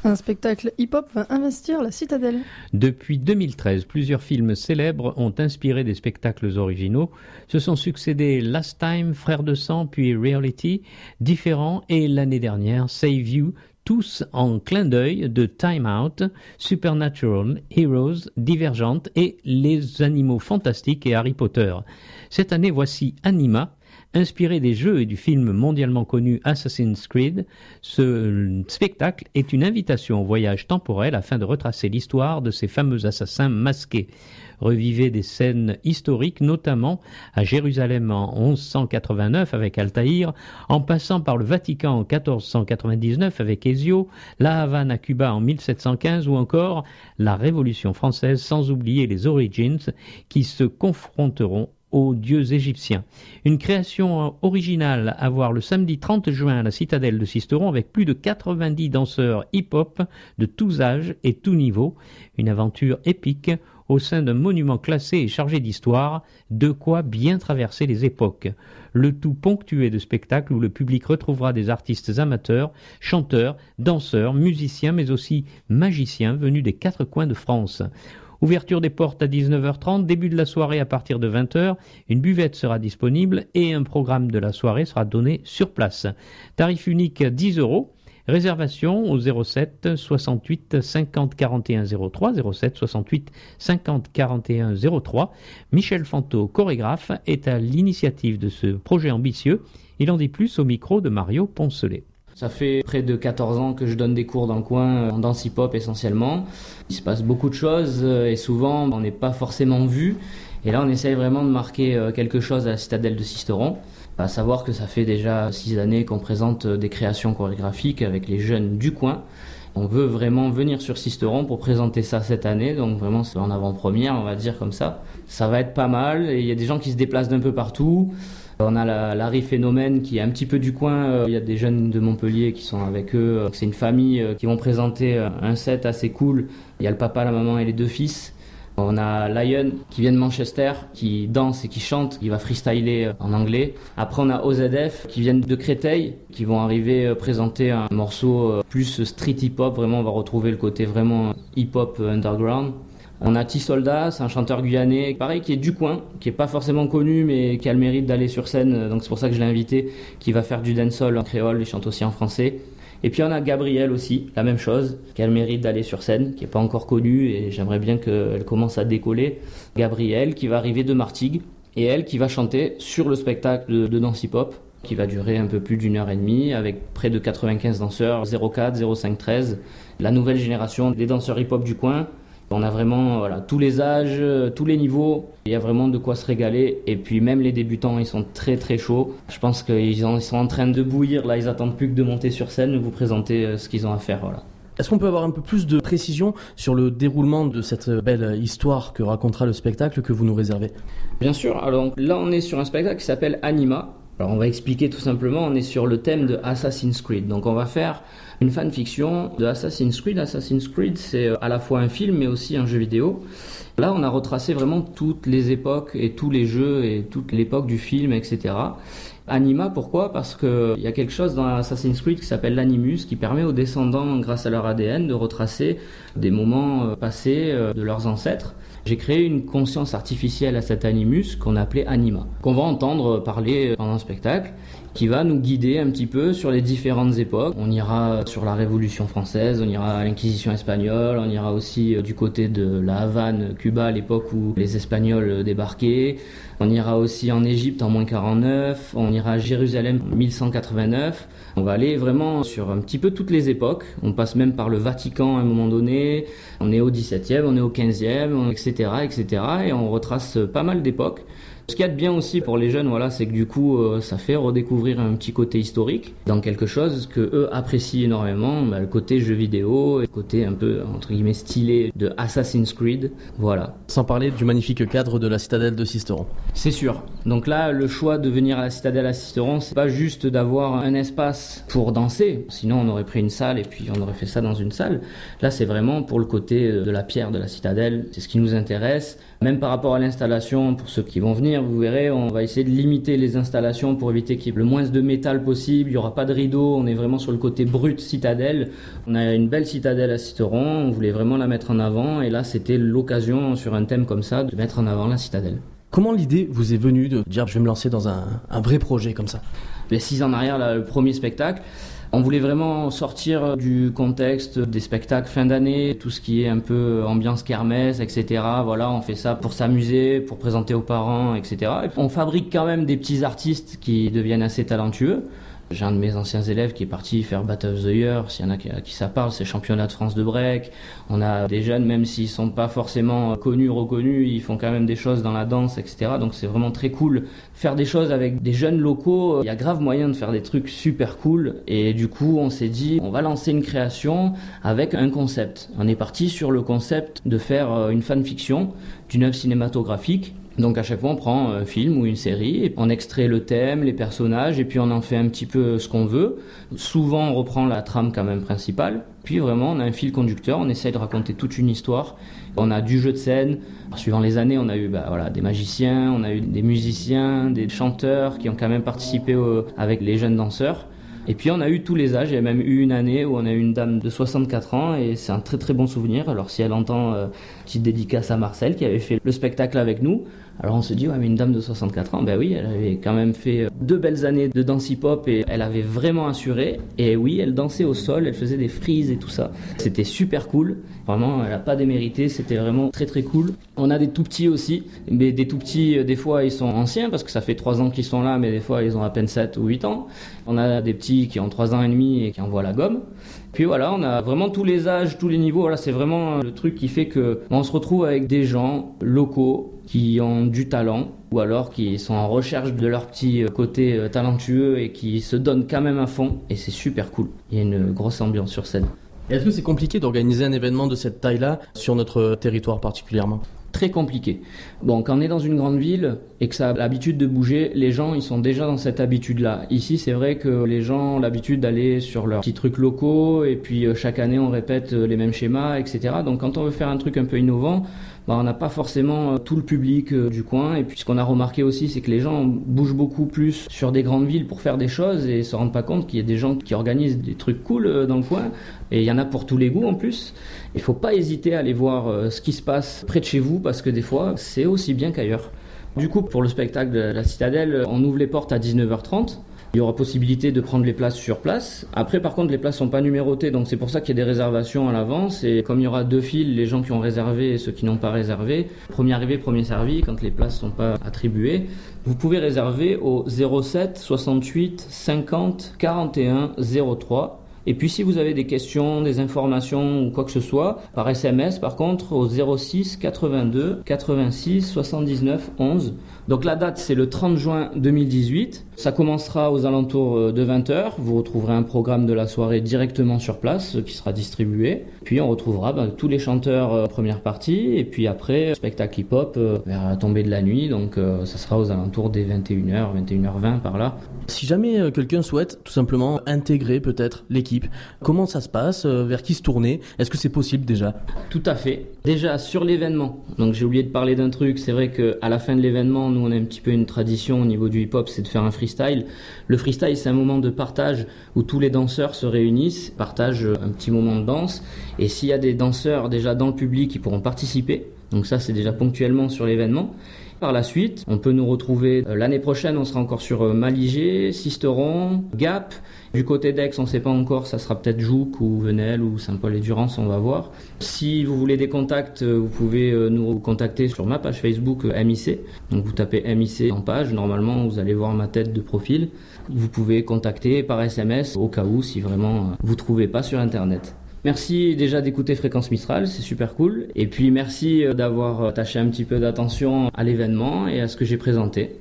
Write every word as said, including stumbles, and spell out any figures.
Un spectacle hip-hop va investir la Citadelle. Depuis deux mille treize, plusieurs films célèbres ont inspiré des spectacles originaux. Se sont succédés Last Time, Frères de sang, puis Reality, Différents et l'année dernière Save You, tous en clin d'œil de Time Out, Supernatural, Heroes, Divergente et Les Animaux Fantastiques et Harry Potter. Cette année, voici Anima, inspiré des jeux et du film mondialement connu Assassin's Creed. Ce spectacle est une invitation au voyage temporel afin de retracer l'histoire de ces fameux assassins masqués. Revivez des scènes historiques, notamment à Jérusalem en onze cent quatre-vingt-neuf avec Altaïr, en passant par le Vatican en quatorze cent quatre-vingt-dix-neuf avec Ezio, La Havane à Cuba en mille sept cent quinze ou encore la Révolution française, sans oublier les Origins qui se confronteront aux dieux égyptiens. Une création originale à voir le samedi trente juin à la Citadelle de Sisteron avec plus de quatre-vingt-dix danseurs hip-hop de tous âges et tous niveaux. Une aventure épique au sein d'un monument classé et chargé d'histoire, de quoi bien traverser les époques. Le tout ponctué de spectacles où le public retrouvera des artistes amateurs, chanteurs, danseurs, musiciens, mais aussi magiciens venus des quatre coins de France. Ouverture des portes à dix-neuf heures trente, début de la soirée à partir de vingt heures, une buvette sera disponible et un programme de la soirée sera donné sur place. Tarif unique dix euros. Réservation au zéro sept soixante-huit cinquante quarante et un zéro trois, zéro sept soixante-huit cinquante quarante et un zéro trois. Michel Fanteau, chorégraphe, est à l'initiative de ce projet ambitieux. Il en dit plus au micro de Mario Poncelet. Ça fait près de quatorze ans que je donne des cours dans le coin, en danse hip-hop essentiellement. Il se passe beaucoup de choses et souvent on n'est pas forcément vu. Et là on essaye vraiment de marquer quelque chose à la Citadelle de Sisteron. À savoir que ça fait déjà six années qu'on présente des créations chorégraphiques avec les jeunes du coin. On veut vraiment venir sur Sisteron pour présenter ça cette année, donc vraiment c'est en avant-première, on va dire comme ça. Ça va être pas mal et il y a des gens qui se déplacent d'un peu partout. On a la Larry Phénomène qui est un petit peu du coin, il y a des jeunes de Montpellier qui sont avec eux. C'est une famille qui vont présenter un set assez cool. Il y a le papa, la maman et les deux fils. On a Lion qui vient de Manchester, qui danse et qui chante, qui va freestyler en anglais. Après on a O Z F qui viennent de Créteil, qui vont arriver présenter un morceau plus street hip-hop. Vraiment on va retrouver le côté vraiment hip-hop underground. On a T-Soldat, c'est un chanteur guyanais, pareil, qui est du coin, qui est pas forcément connu, mais qui a le mérite d'aller sur scène, donc c'est pour ça que je l'ai invité, qui va faire du dancehall en créole, il chante aussi en français. Et puis on a Gabrielle aussi, la même chose, qui a le mérite d'aller sur scène, qui est pas encore connue, et j'aimerais bien qu'elle commence à décoller. Gabrielle, qui va arriver de Martigues, et elle qui va chanter sur le spectacle de, de danse hip-hop, qui va durer un peu plus d'une heure et demie, avec près de quatre-vingt-quinze danseurs, zéro quatre, zéro cinq, treize, la nouvelle génération des danseurs hip-hop du coin. On a vraiment voilà, tous les âges, tous les niveaux, il y a vraiment de quoi se régaler. Et puis même les débutants, ils sont très très chauds. Je pense qu'ils ils sont en train de bouillir, là ils attendent plus que de monter sur scène, de vous présenter ce qu'ils ont à faire. Voilà. Est-ce qu'on peut avoir un peu plus de précision sur le déroulement de cette belle histoire que racontera le spectacle que vous nous réservez ? Bien sûr, alors là on est sur un spectacle qui s'appelle Anima. Alors on va expliquer tout simplement, on est sur le thème de Assassin's Creed. Donc on va faire une fanfiction de Assassin's Creed. Assassin's Creed, c'est à la fois un film mais aussi un jeu vidéo. Là, on a retracé vraiment toutes les époques et tous les jeux et toute l'époque du film, et cetera. Anima, pourquoi ? Parce qu'il y a quelque chose dans Assassin's Creed qui s'appelle l'Animus, qui permet aux descendants, grâce à leur A D N, de retracer des moments passés de leurs ancêtres. J'ai créé une conscience artificielle à cet Animus qu'on a appelé Anima, qu'on va entendre parler pendant le spectacle, qui va nous guider un petit peu sur les différentes époques. On ira sur la Révolution française, on ira à l'Inquisition espagnole, on ira aussi du côté de la Havane, Cuba, à l'époque où les Espagnols débarquaient. On ira aussi en Égypte en moins quarante-neuf, on ira à Jérusalem en mille cent quatre-vingt-neuf. On va aller vraiment sur un petit peu toutes les époques. On passe même par le Vatican à un moment donné. On est au dix-septième, on est au quinzième, et cetera, et cetera. Et on retrace pas mal d'époques. Ce qu'il y a de bien aussi pour les jeunes, voilà, c'est que du coup, euh, ça fait redécouvrir un petit côté historique dans quelque chose que eux apprécient énormément, bah, le côté jeu vidéo, le côté un peu entre guillemets stylé de Assassin's Creed, voilà. Sans parler du magnifique cadre de la Citadelle de Sisteron. C'est sûr. Donc là, le choix de venir à la Citadelle à Sisteron, c'est pas juste d'avoir un espace pour danser, sinon on aurait pris une salle et puis on aurait fait ça dans une salle. Là, c'est vraiment pour le côté de la pierre de la Citadelle, c'est ce qui nous intéresse. Même par rapport à l'installation, pour ceux qui vont venir, vous verrez, on va essayer de limiter les installations pour éviter qu'il y ait le moins de métal possible. Il n'y aura pas de rideau, on est vraiment sur le côté brut Citadelle. On a une belle Citadelle à Sisteron, on voulait vraiment la mettre en avant et là, c'était l'occasion sur un thème comme ça de mettre en avant la Citadelle. Comment l'idée vous est venue de dire je vais me lancer dans un, un vrai projet comme ça? Les six ans en arrière, là, le premier spectacle, on voulait vraiment sortir du contexte des spectacles fin d'année, tout ce qui est un peu ambiance kermesse, et cetera. Voilà, on fait ça pour s'amuser, pour présenter aux parents, et cetera. Et on fabrique quand même des petits artistes qui deviennent assez talentueux. J'ai un de mes anciens élèves qui est parti faire Battle of the Year, s'il y en a qui, à qui ça parle, c'est championnat de France de break. On a des jeunes, même s'ils sont pas forcément connus, reconnus, ils font quand même des choses dans la danse, et cetera. Donc c'est vraiment très cool. Faire des choses avec des jeunes locaux, il y a grave moyen de faire des trucs super cool. Et du coup, on s'est dit, on va lancer une création avec un concept. On est parti sur le concept de faire une fanfiction d'une œuvre cinématographique. Donc à chaque fois on prend un film ou une série, et on extrait le thème, les personnages et puis on en fait un petit peu ce qu'on veut. Souvent on reprend la trame quand même principale, puis vraiment on a un fil conducteur, on essaye de raconter toute une histoire. On a du jeu de scène, suivant les années on a eu bah, voilà, des magiciens, on a eu des musiciens, des chanteurs qui ont quand même participé au, avec les jeunes danseurs. Et puis on a eu tous les âges, il y a même eu une année où on a eu une dame de soixante-quatre ans et c'est un très très bon souvenir. Alors si elle entend, euh, petite dédicace à Marcel qui avait fait le spectacle avec nous. Alors on se dit, ouais mais une dame de soixante-quatre ans, ben oui, elle avait quand même fait deux belles années de danse hip-hop et elle avait vraiment assuré. Et oui, elle dansait au sol, elle faisait des frises et tout ça. C'était super cool, vraiment elle n'a pas démérité, c'était vraiment très très cool. On a des tout petits aussi, mais des tout petits, des fois ils sont anciens parce que ça fait trois ans qu'ils sont là, mais des fois ils ont à peine sept ou huit ans. On a des petits qui ont trois ans et demi et qui envoient la gomme. Puis voilà, on a vraiment tous les âges, tous les niveaux. Voilà, c'est vraiment le truc qui fait que on se retrouve avec des gens locaux qui ont du talent ou alors qui sont en recherche de leur petit côté talentueux et qui se donnent quand même à fond. Et c'est super cool. Il y a une grosse ambiance sur scène. Et est-ce que c'est compliqué d'organiser un événement de cette taille-là sur notre territoire particulièrement ? Très compliqué. Bon, quand on est dans une grande ville et que ça a l'habitude de bouger, les gens ils sont déjà dans cette habitude-là. Ici, c'est vrai que les gens ont l'habitude d'aller sur leurs petits trucs locaux et puis chaque année on répète les mêmes schémas, et cetera. Donc quand on veut faire un truc un peu innovant, bah, on n'a pas forcément tout le public du coin. Et puis ce qu'on a remarqué aussi, c'est que les gens bougent beaucoup plus sur des grandes villes pour faire des choses et se rendent pas compte qu'il y a des gens qui organisent des trucs cool dans le coin. Et il y en a pour tous les goûts en plus. Il faut pas hésiter à aller voir ce qui se passe près de chez vous parce que des fois, c'est aussi bien qu'ailleurs. Du coup, pour le spectacle de la Citadelle, on ouvre les portes à dix-neuf heures trente. Il y aura possibilité de prendre les places sur place. Après, par contre, les places sont pas numérotées, donc c'est pour ça qu'il y a des réservations à l'avance. Et comme il y aura deux files, les gens qui ont réservé et ceux qui n'ont pas réservé, premier arrivé, premier servi, quand les places sont pas attribuées, vous pouvez réserver au zéro sept soixante-huit cinquante quarante et un zéro trois. Et puis si vous avez des questions, des informations ou quoi que ce soit, par S M S par contre au zéro six quatre-vingt-deux quatre-vingt-six soixante-dix-neuf onze. Donc la date c'est le trente juin deux mille dix-huit. Ça commencera aux alentours de vingt heures. Vous retrouverez un programme de la soirée directement sur place qui sera distribué. Puis on retrouvera bah, tous les chanteurs euh, première partie et puis après spectacle hip-hop euh, vers la tombée de la nuit. Donc euh, ça sera aux alentours des vingt et une heures, vingt et une heures vingt par là. Si jamais euh, quelqu'un souhaite tout simplement intégrer peut-être l'équipe, comment ça se passe, euh, vers qui se tourner, est-ce que c'est possible déjà ? Tout à fait. Déjà sur l'événement, donc j'ai oublié de parler d'un truc, c'est vrai qu'à la fin de l'événement, nous on a un petit peu une tradition au niveau du hip-hop, c'est de faire un freestyle. Le freestyle c'est un moment de partage où tous les danseurs se réunissent, partagent un petit moment de danse et s'il y a des danseurs déjà dans le public, ils pourront participer, donc ça c'est déjà ponctuellement sur l'événement. Par la suite, on peut nous retrouver euh, l'année prochaine, on sera encore sur euh, Maligé, Sisteron, Gap. Du côté d'Aix, on ne sait pas encore, ça sera peut-être Jouques ou Venelle ou Saint-Paul-et-Durance, on va voir. Si vous voulez des contacts, euh, vous pouvez euh, nous contacter sur ma page Facebook euh, M I C. Donc vous tapez M I C en page, normalement vous allez voir ma tête de profil. Vous pouvez contacter par S M S au cas où si vraiment euh, vous ne trouvez pas sur Internet. Merci déjà d'écouter Fréquence Mistral, c'est super cool. Et puis merci d'avoir attaché un petit peu d'attention à l'événement et à ce que j'ai présenté.